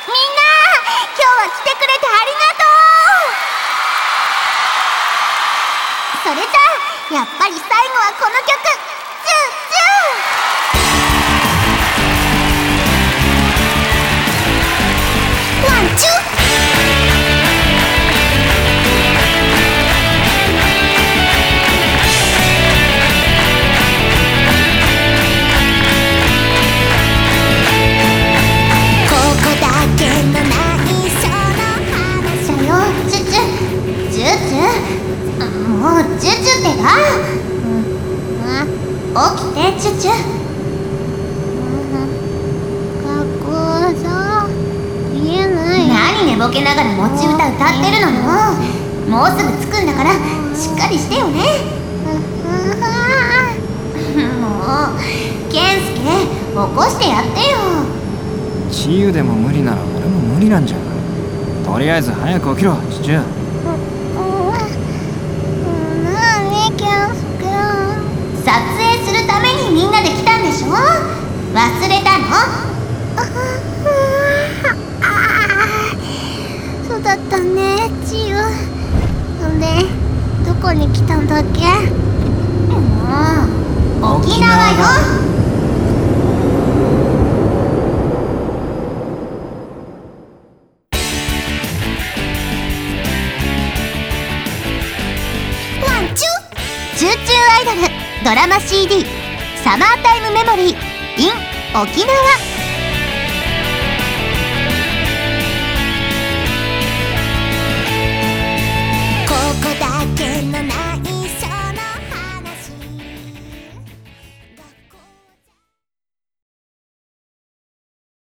今日は来てくれてありがとう。それじゃあやっぱり最後はこの曲、チューチュー。ワンチュー。もうチュチュってば、起きてチュチュ。学校さ言えない。何寝ぼけながら持ち歌歌ってるのよ。もうすぐ着くんだからしっかりしてよね。もう健介起こしてやってよ。 治癒でも無理なら俺も無理なんじゃ。とりあえず早く起きろチュチュ。 撮影するためにみんなで来たんでしょ。忘れたの？そうだったね、チユ。で、どこに来たんだっけ？沖縄よ。ワンチュー。チューチューアイドルドラマ CD サマータイムメモリー in 沖縄。